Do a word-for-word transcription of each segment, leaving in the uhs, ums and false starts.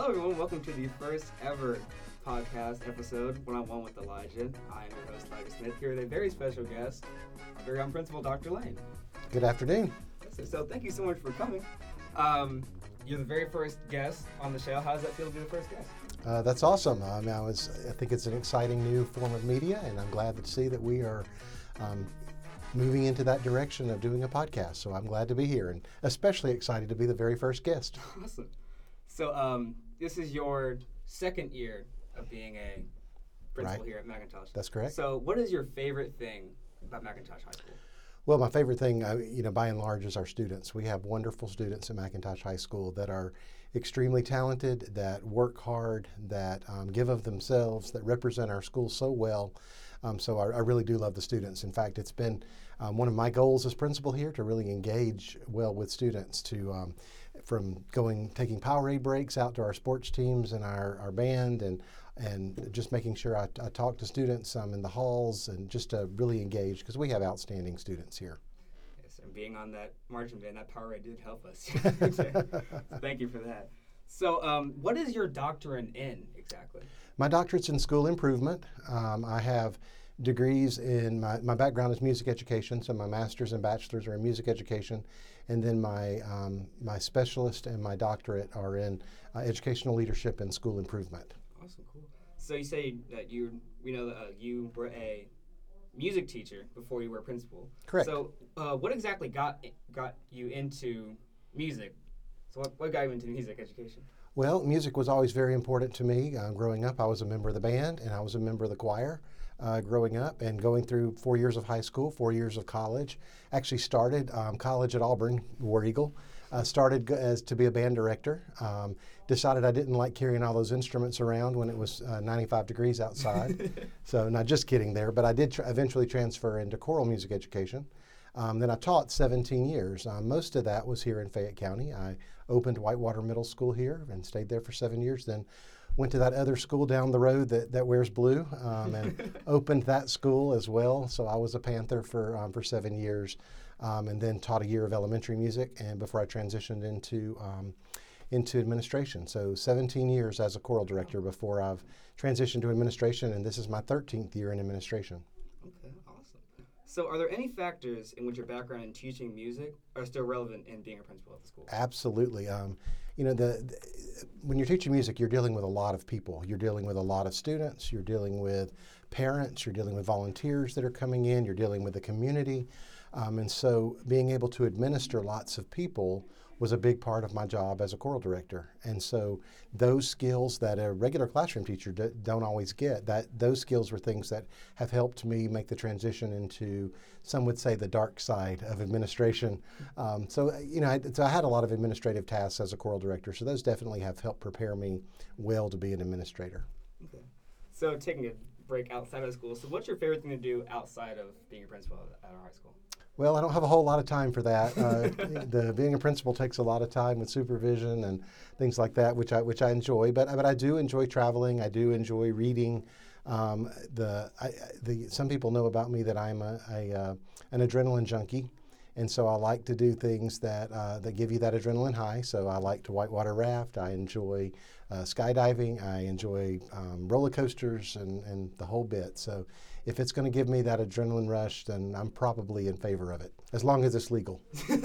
everyone, welcome to the first ever podcast episode, One-on-One with Elijah. I am your host, Elijah Smith, here with a very special guest, our very own principal, Doctor Lane. Good afternoon. So, so thank you so much for coming. Um, you're the very first guest on the show. How does that feel to be the first guest? Uh, that's awesome. I mean, I, was, I think it's an exciting new form of media, and I'm glad to see that we are um, moving into that direction of doing a podcast. So I'm glad to be here, and especially excited to be the very first guest. Awesome. So um, this is your second year of being a principal Right. here at McIntosh. That's correct. So what is your favorite thing about McIntosh High School? Well, my favorite thing, uh, you know, by and large, is our students. We have wonderful students at McIntosh High School that are extremely talented, that work hard, that um, give of themselves, that represent our school so well. Um, so I, I really do love the students. In fact, it's been um, one of my goals as principal here to really engage well with students, to um, from going, taking Powerade breaks out to our sports teams and our, our band, and and just making sure I, I talk to students um, in the halls, and just to really engage, because we have outstanding students here. Yes, and being on that marching band, that Powerade did help us. So thank you for that. So um, what is your doctorate in exactly? My doctorate's in school improvement. Um, I have degrees in, my, my background is music education, so my master's and bachelor's are in music education, and then my, um, my specialist and my doctorate are in uh, educational leadership and school improvement. Awesome, cool. So you say that you, we know that uh, you were a music teacher before you were a principal. Correct. So uh, what exactly got got you into music? So what, what got you into music education? Well, music was always very important to me. Uh, growing up, I was a member of the band, and I was a member of the choir uh, growing up, and going through four years of high school, four years of college. Actually started um, college at Auburn, War Eagle. Uh, started go- as to be a band director. Um, decided I didn't like carrying all those instruments around when it was uh, ninety-five degrees outside. So, not just kidding there, but I did tr- eventually transfer into choral music education. Um, then I taught seventeen years. Um, most of that was here in Fayette County. I opened Whitewater Middle School here and stayed there for seven years. Then went to that other school down the road that, that wears blue um, and opened that school as well. So I was a Panther for um, for seven years, um, and then taught a year of elementary music, and before I transitioned into um, into administration. So seventeen years as a choral director before I've transitioned to administration, and this is my thirteenth year in administration. Okay, awesome. So are there any factors in which your background in teaching music are still relevant in being a principal at the school? Absolutely. Um, you know, the, the when you're teaching music, you're dealing with a lot of people. You're dealing with a lot of students. You're dealing with parents. You're dealing with volunteers that are coming in. You're dealing with the community. Um, and so being able to administer lots of people was a big part of my job as a choral director. And so those skills that a regular classroom teacher d- don't always get, that those skills were things that have helped me make the transition into, some would say, the dark side of administration. Um, so, you know, I, so I had a lot of administrative tasks as a choral director, so those definitely have helped prepare me well to be an administrator. Okay. So taking a break outside of school, so what's your favorite thing to do outside of being a principal at our high school? Well, I don't have a whole lot of time for that. Uh, the being a principal takes a lot of time with supervision and things like that, which I which I enjoy. But but I do enjoy traveling. I do enjoy reading. Um, the I, the some people know about me that I'm a, a uh, an adrenaline junkie, and so I like to do things that uh, that give you that adrenaline high. So I like to whitewater raft. I enjoy uh, skydiving. I enjoy um, roller coasters and and the whole bit. So if it's going to give me that adrenaline rush, then I'm probably in favor of it, as long as it's legal.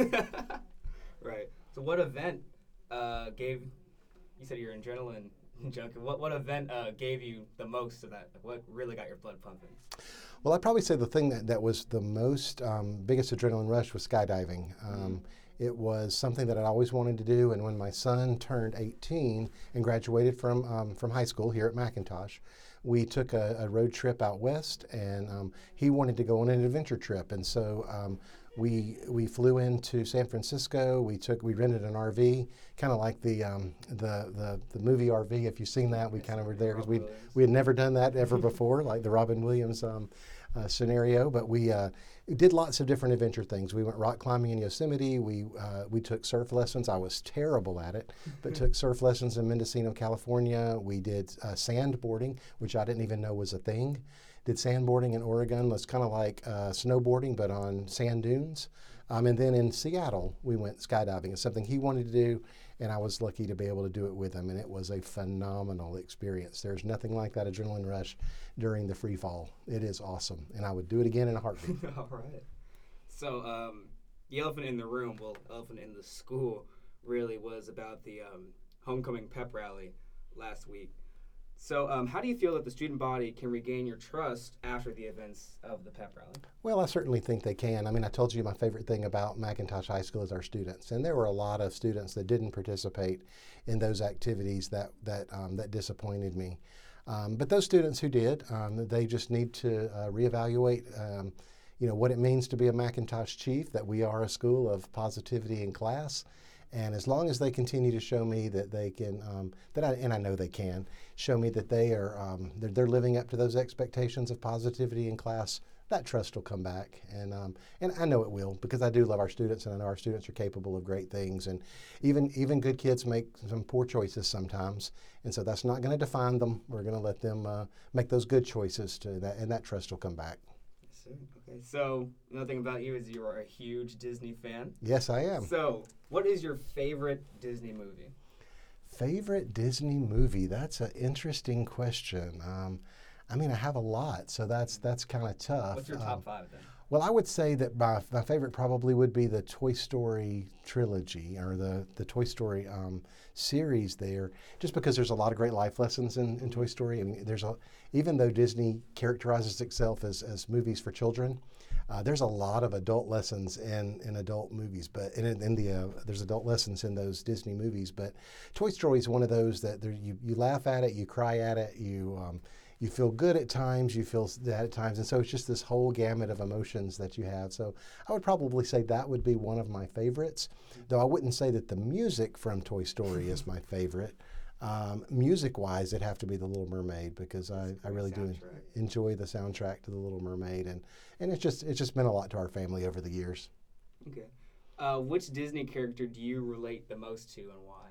Right. So what event uh, gave, you said you're an adrenaline junkie, what, what event uh, gave you the most of that? What really got your blood pumping? Well, I'd probably say the thing that, that was the most um, biggest adrenaline rush was skydiving. Um, it was something that I'd always wanted to do, and when my son turned eighteen and graduated from um, from high school here at McIntosh, we took a, a road trip out west, and um, he wanted to go on an adventure trip, and so um, we we flew into San Francisco. We took we rented an R V, kind of like the um, the the the movie R V. If you've seen that, we kind of were there because we we had never done that ever before, like the Robin Williams um, uh, scenario. But we uh, did lots of different adventure things. We went rock climbing in Yosemite. We uh, we took surf lessons. I was terrible at it, but took surf lessons in Mendocino, California. We did uh, sandboarding, which I didn't even know was a thing. did sandboarding in Oregon. It's kind of like uh, snowboarding, but on sand dunes. Um, and then in Seattle, we went skydiving. It's something he wanted to do, and I was lucky to be able to do it with him, and it was a phenomenal experience. There's nothing like that adrenaline rush during the free fall. It is awesome, and I would do it again in a heartbeat. All right. So um, the elephant in the room, well, elephant in the school, really was about the um, homecoming pep rally last week. So um, how do you feel that the student body can regain your trust after the events of the pep rally? Well, I certainly think they can. I mean, I told you my favorite thing about McIntosh High School is our students, and there were a lot of students that didn't participate in those activities that that um, that disappointed me. Um, but those students who did, um, they just need to uh, reevaluate, um, you know, what it means to be a McIntosh chief. That we are a school of positivity in class. And as long as they continue to show me that they can, um, that I, and I know they can, show me that they are, um, they're, they're living up to those expectations of positivity in class, that trust will come back. And um, and I know it will, because I do love our students, and I know our students are capable of great things. And even even good kids make some poor choices sometimes, and so that's not going to define them. We're going to let them uh, make those good choices to that, and that trust will come back. Okay, so another thing about you is you are a huge Disney fan. Yes, I am. So, what is your favorite Disney movie? Favorite Disney movie? That's an interesting question. Um, I mean, I have a lot, so that's that's kind of tough. What's your top um, five then? Well, I would say that my, my favorite probably would be the Toy Story trilogy, or the, the Toy Story um, series there, just because there's a lot of great life lessons in, in Toy Story. I mean, there's a, even though Disney characterizes itself as, as movies for children, uh, there's a lot of adult lessons in, in adult movies, but in, in the, uh, there's adult lessons in those Disney movies. But Toy Story is one of those that there, you, you laugh at it, you cry at it, you um, You feel good at times, you feel sad at times, and so it's just this whole gamut of emotions that you have. So I would probably say that would be one of my favorites, though I wouldn't say that the music from Toy Story is my favorite. Um, music-wise, it'd have to be The Little Mermaid, because I, I really do enjoy the soundtrack to The Little Mermaid, and, and it's just it's just meant a lot to our family over the years. Okay. Uh, which Disney character do you relate the most to, and why?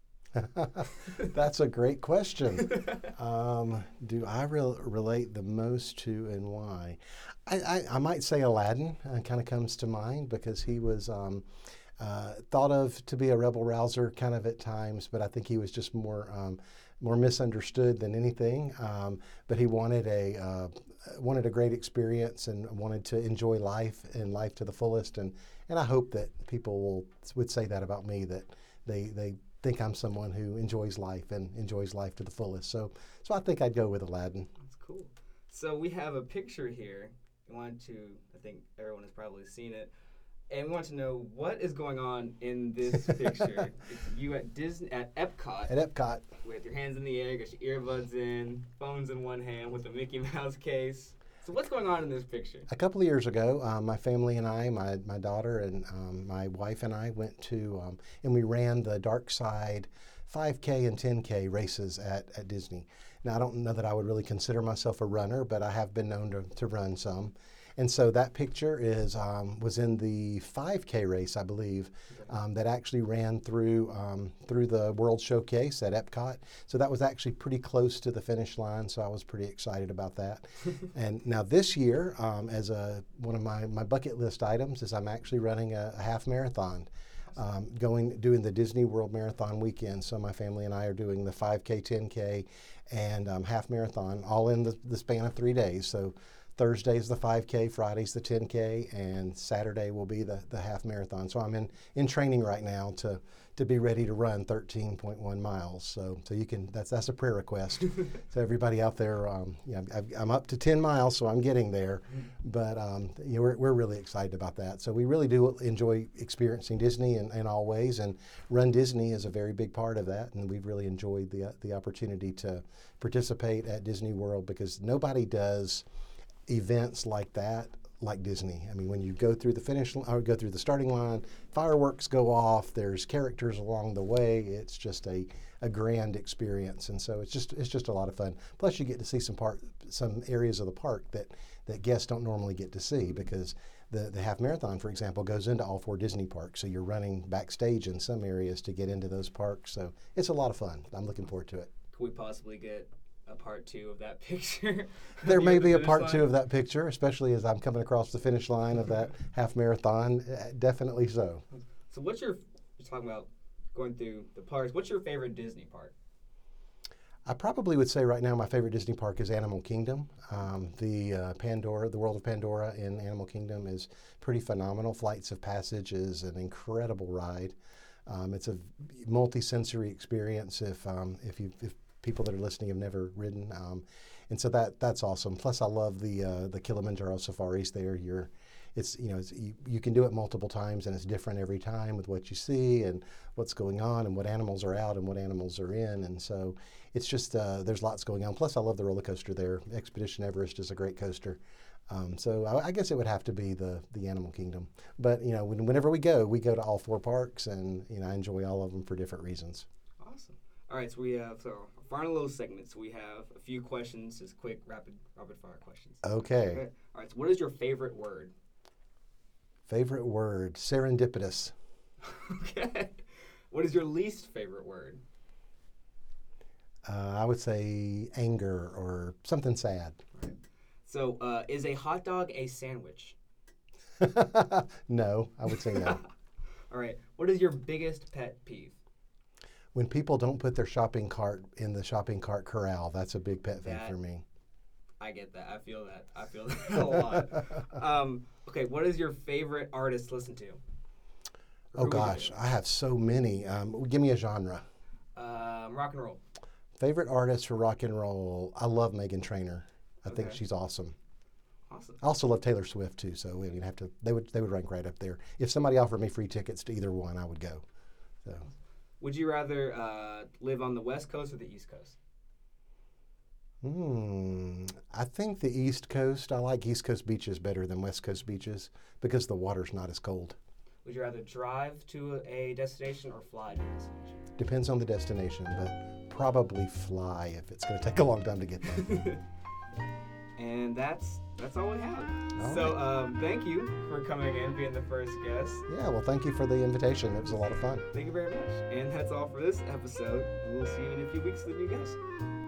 That's a great question. Um, do I re- relate the most to, and why? I, I, I might say Aladdin uh, kind of comes to mind, because he was um, uh, thought of to be a rebel rouser kind of at times, but I think he was just more um, more misunderstood than anything. Um, but he wanted a uh, wanted a great experience and wanted to enjoy life and life to the fullest. And, and I hope that people will would say that about me, that they they. think I'm someone who enjoys life and enjoys life to the fullest. So so I think I'd go with Aladdin. That's cool. So we have a picture here. We want to, I think everyone has probably seen it. And we want to know what is going on in this picture. It's you at Disney, at Epcot. At Epcot. With your hands in the air, got your earbuds in, phones in one hand with a Mickey Mouse case. So what's going on in this picture? A couple of years ago, um, my family and I, my, my daughter and um, my wife and I went to, um, and we ran the Dark Side five K and ten K races at, at Disney. Now, I don't know that I would really consider myself a runner, but I have been known to, to run some. And so that picture is um, was in the five K race, I believe, um, that actually ran through um, through the World Showcase at Epcot. So that was actually pretty close to the finish line, so I was pretty excited about that. And now this year, um, as a one of my, my bucket list items, is I'm actually running a, a half marathon. Um, going doing the Disney World Marathon weekend. So my family and I are doing the five K, ten K, and um, half marathon, all in the, the span of three days. So Thursday's the five K, Friday's the ten K, and Saturday will be the, the half marathon. So I'm in, in training right now to to be ready to run thirteen point one miles. So so you can that's that's a prayer request. So everybody out there, um, yeah, I've, I'm up to ten miles, so I'm getting there. But um, you know, we're we're really excited about that. So we really do enjoy experiencing Disney in, in all ways, and Run Disney is a very big part of that. And we've really enjoyed the the opportunity to participate at Disney World, because nobody does events like that like Disney. I mean, when you go through the finish line, or go through the starting line, fireworks go off, there's characters along the way. It's just a, a grand experience. And so it's just it's just a lot of fun. Plus you get to see some part some areas of the park that, that guests don't normally get to see, because the, the half marathon, for example, goes into all four Disney parks. So you're running backstage in some areas to get into those parks. So it's a lot of fun. I'm looking forward to it. Could we possibly get a part two of that picture. There may near the be a finish part line? two of that picture, especially as I'm coming across the finish line of that half marathon. Uh, Definitely so. So what's your, you're talking about going through the parks, what's your favorite Disney park? I probably would say right now my favorite Disney park is Animal Kingdom. Um, the uh, Pandora, the World of Pandora in Animal Kingdom is pretty phenomenal. Flights of Passage is an incredible ride. Um, it's a multi-sensory experience if um, if you if people that are listening have never ridden, um, and so that that's awesome. Plus, I love the uh, the Kilimanjaro safaris. There, you're it's you know it's, you, you can do it multiple times and it's different every time with what you see and what's going on and what animals are out and what animals are in, and so it's just uh, there's lots going on. Plus, I love the roller coaster there. Expedition Everest is a great coaster. Um, so I, I guess it would have to be the the Animal Kingdom. But you know, when, whenever we go, we go to all four parks, and you know, I enjoy all of them for different reasons. Awesome. All right, so we have so our final little segments. We have a few questions, just quick, rapid, rapid fire questions. Okay. Okay. All right. So, what is your favorite word? Favorite word: serendipitous. Okay. What is your least favorite word? Uh, I would say anger or something sad. Right. So, uh, is a hot dog a sandwich? No, I would say no. All right. What is your biggest pet peeve? When people don't put their shopping cart in the shopping cart corral, that's a big pet peeve That- for me. I get that. I feel that. I feel that a lot. Um, okay. What is your favorite artist to listen to? Or Oh who would you gosh, do? I have so many. Um, give me a genre. Um, rock and roll. Favorite artist for rock and roll? I love Megan Trainor. I think Okay. she's awesome. Awesome. I also love Taylor Swift too, so we would have to. They would they would rank right up there. If somebody offered me free tickets to either one, I would go. So Would you rather uh, live on the West Coast or the East Coast? Hmm. I think the East Coast. I like East Coast beaches better than West Coast beaches because the water's not as cold. Would you rather drive to a destination or fly to a destination? Depends on the destination, but probably fly if it's going to take a long time to get there. And that's that's all we have. All so right. um, thank you for coming in, being the first guest. Yeah. Well, thank you for the invitation. It was a lot of fun. Thank you very much. And that's all for this episode. We'll see you in a few weeks with a new guest.